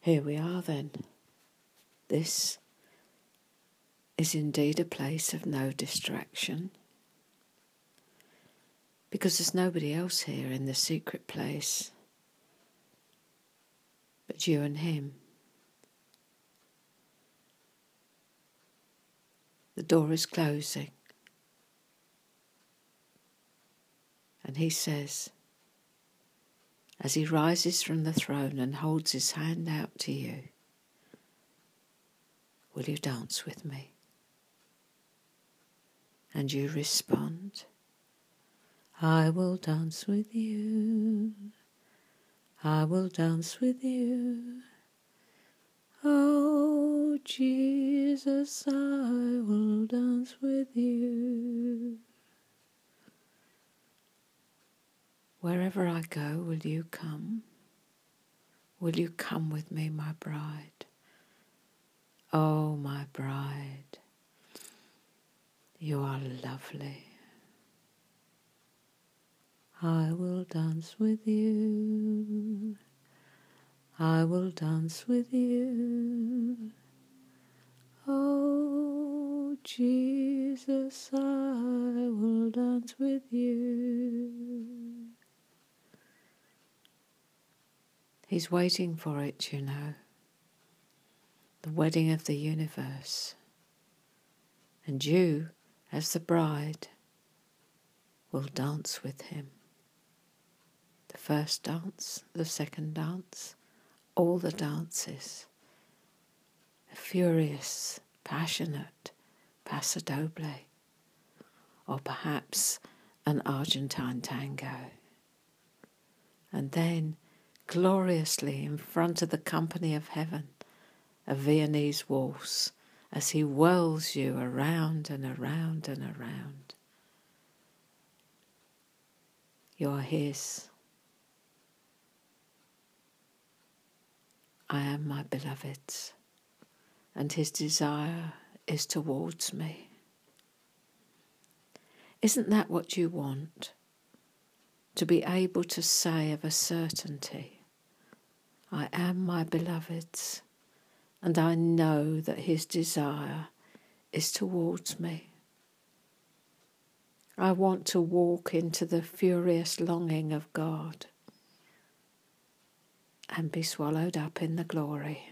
Here we are then. This is indeed a place of no distraction, because there's nobody else here in the secret place but you and him. The door is closing, and he says, as he rises from the throne and holds his hand out to you, will you dance with me? And you respond, I will dance with you, I will dance with you. Oh, Jesus, I will dance with you. Wherever I go, will you come? Will you come with me, my bride? Oh, my bride, you are lovely. I will dance with you. I will dance with you. Oh, Jesus, I will dance with you. He's waiting for it, you know. The wedding of the universe. And you, as the bride, will dance with him. The first dance, the second dance, all the dances. A furious, passionate paso doble, or perhaps an Argentine tango. And then, gloriously in front of the company of heaven, a Viennese waltz as he whirls you around and around and around. You're his. I am my beloved's, and his desire is towards me. Isn't that what you want? To be able to say of a certainty, I am my beloved's, and I know that his desire is towards me. I want to walk into the furious longing of God and be swallowed up in the glory.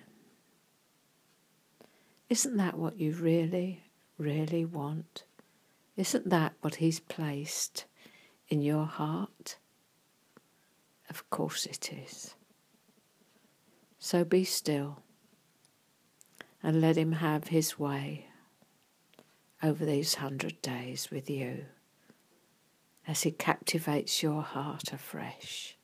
Isn't that what you really, really want? Isn't that what he's placed in your heart? Of course it is. So be still and let him have his way over these 100 days with you as he captivates your heart afresh.